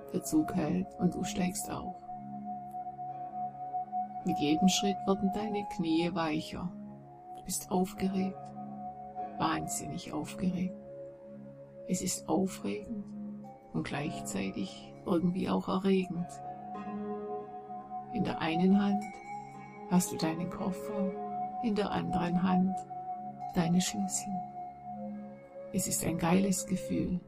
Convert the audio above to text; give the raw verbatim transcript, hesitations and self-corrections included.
Der Zug hält und du steigst auf. Mit jedem Schritt werden deine Knie weicher. Du bist aufgeregt, wahnsinnig aufgeregt. Es ist aufregend und gleichzeitig irgendwie auch erregend. In der einen Hand hast du deinen Koffer, in der anderen Hand deine Schlüssel. Es ist ein geiles Gefühl.